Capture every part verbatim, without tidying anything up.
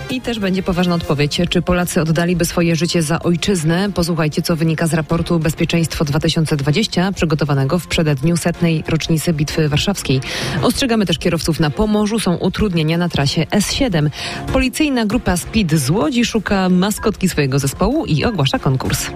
I też będzie poważna odpowiedź, czy Polacy oddaliby swoje życie za ojczyznę. Posłuchajcie, co wynika z raportu Bezpieczeństwo dwa tysiące dwadzieścia, przygotowanego w przededniu setnej rocznicy Bitwy Warszawskiej. Ostrzegamy też kierowców na Pomorzu, są utrudnienia na trasie S siedem. Policyjna grupa Speed z Łodzi szuka maskotki swojego zespołu i ogłasza konkurs.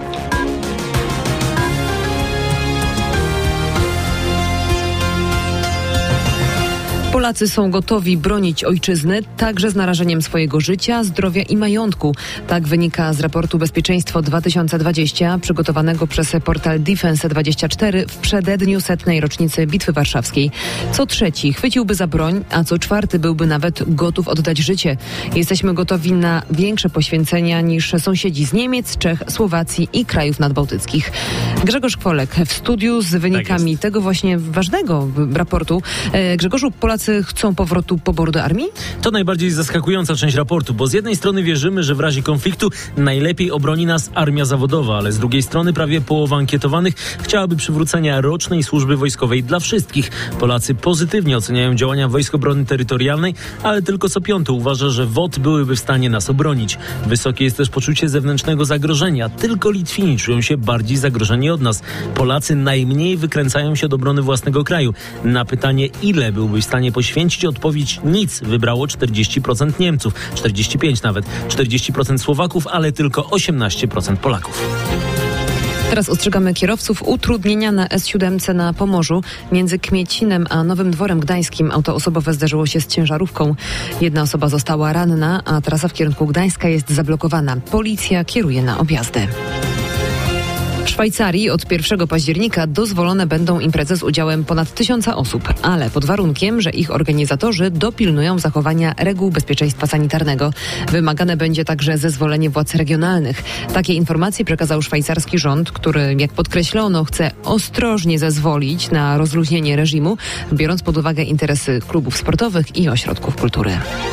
Polacy są gotowi bronić ojczyzny, także z narażeniem swojego życia, zdrowia i majątku. Tak wynika z raportu Bezpieczeństwo dwa tysiące dwadzieścia, przygotowanego przez portal Defense dwadzieścia cztery w przededniu setnej rocznicy Bitwy Warszawskiej. Co trzeci chwyciłby za broń, a co czwarty byłby nawet gotów oddać życie. Jesteśmy gotowi na większe poświęcenia niż sąsiedzi z Niemiec, Czech, Słowacji i krajów nadbałtyckich. Grzegorz Kwolek w studiu z wynikami tak tego właśnie ważnego raportu. Grzegorzu, Polacy chcą powrotu poboru do armii? To najbardziej zaskakująca część raportu, bo z jednej strony wierzymy, że w razie konfliktu najlepiej obroni nas armia zawodowa, ale z drugiej strony prawie połowa ankietowanych chciałaby przywrócenia rocznej służby wojskowej dla wszystkich. Polacy pozytywnie oceniają działania Wojsk Obrony Terytorialnej, ale tylko co piąty uważa, że W O T byłyby w stanie nas obronić. Wysokie jest też poczucie zewnętrznego zagrożenia. Tylko Litwini czują się bardziej zagrożeni od nas. Polacy najmniej wykręcają się do obrony własnego kraju. Na pytanie, ile byłby w stanie poświęcić, odpowiedź nic wybrało czterdzieści procent Niemców, czterdzieści pięć procent nawet, czterdzieści procent Słowaków, ale tylko osiemnaście procent Polaków. Teraz ostrzegamy kierowców utrudnienia na S siedem na Pomorzu. Między Kmiecinem a Nowym Dworem Gdańskim auto osobowe zderzyło się z ciężarówką. Jedna osoba została ranna, a trasa w kierunku Gdańska jest zablokowana. Policja kieruje na objazdy. W Szwajcarii od pierwszego października dozwolone będą imprezy z udziałem ponad tysiąca osób, ale pod warunkiem, że ich organizatorzy dopilnują zachowania reguł bezpieczeństwa sanitarnego. Wymagane będzie także zezwolenie władz regionalnych. Takie informacje przekazał szwajcarski rząd, który, jak podkreślono, chce ostrożnie zezwolić na rozluźnienie reżimu, biorąc pod uwagę interesy klubów sportowych i ośrodków kultury.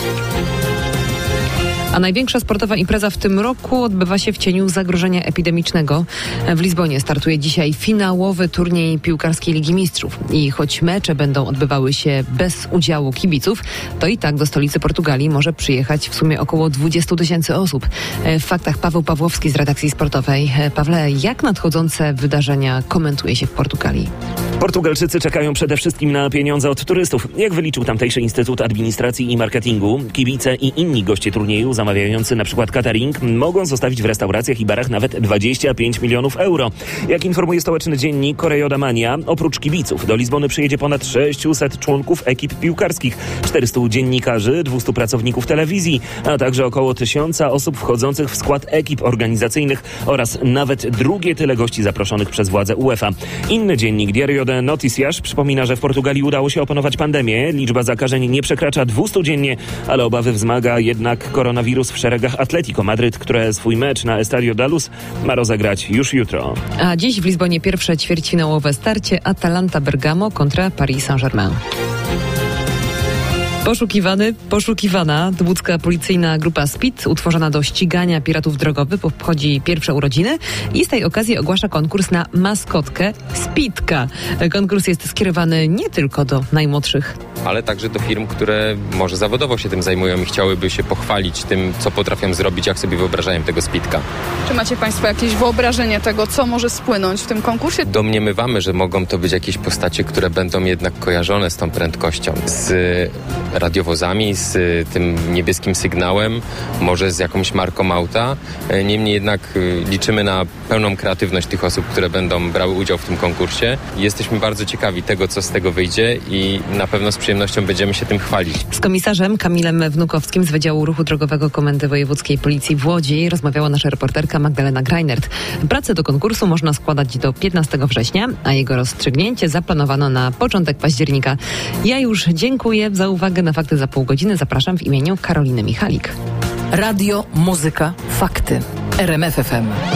A największa sportowa impreza w tym roku odbywa się w cieniu zagrożenia epidemicznego. W Lizbonie startuje dzisiaj finałowy turniej piłkarskiej Ligi Mistrzów. I choć mecze będą odbywały się bez udziału kibiców, to i tak do stolicy Portugalii może przyjechać w sumie około dwadzieścia tysięcy osób. W faktach Paweł Pawłowski z redakcji sportowej. Pawle, jak nadchodzące wydarzenia komentuje się w Portugalii? Portugalczycy czekają przede wszystkim na pieniądze od turystów. Jak wyliczył tamtejszy Instytut Administracji i Marketingu, kibice i inni goście turnieju zamawiający na przykład catering mogą zostawić w restauracjach i barach nawet dwadzieścia pięć milionów euro. Jak informuje stołeczny dziennik Correio Mania, oprócz kibiców do Lizbony przyjedzie ponad sześciuset członków ekip piłkarskich, czterystu dziennikarzy, dwustu pracowników telewizji, a także około tysiąca osób wchodzących w skład ekip organizacyjnych oraz nawet drugie tyle gości zaproszonych przez władze UEFA. Inny dziennik Diario de Noticias przypomina, że w Portugalii udało się opanować pandemię. Liczba zakażeń nie przekracza dwieście dziennie, ale obawy wzmaga jednak koronawirus w szeregach Atletico Madryt, które swój mecz na Estadio da Luz ma rozegrać już jutro. A dziś w Lizbonie pierwsze ćwierćfinałowe starcie Atalanta Bergamo kontra Paris Saint-Germain. Poszukiwany, poszukiwana łódzka policyjna grupa Speed, utworzona do ścigania piratów drogowych, obchodzi pierwsze urodziny i z tej okazji ogłasza konkurs na maskotkę Speedka. Konkurs jest skierowany nie tylko do najmłodszych, ale także do firm, które może zawodowo się tym zajmują i chciałyby się pochwalić tym, co potrafią zrobić, jak sobie wyobrażają tego Speedka. Czy macie Państwo jakieś wyobrażenie tego, co może spłynąć w tym konkursie? Domniemywamy, że mogą to być jakieś postacie, które będą jednak kojarzone z tą prędkością, z radiowozami, z tym niebieskim sygnałem, może z jakąś marką auta. Niemniej jednak liczymy na pełną kreatywność tych osób, które będą brały udział w tym konkursie. Jesteśmy bardzo ciekawi tego, co z tego wyjdzie i na pewno z przyjemnością będziemy się tym chwalić. Z komisarzem Kamilem Wnukowskim z Wydziału Ruchu Drogowego Komendy Wojewódzkiej Policji w Łodzi rozmawiała nasza reporterka Magdalena Greinert. Pracę do konkursu można składać do piętnastego września, a jego rozstrzygnięcie zaplanowano na początek października. Ja już dziękuję za uwagę. Na Fakty za pół godziny zapraszam w imieniu Karoliny Michalik. Radio, muzyka, fakty. R M F F M.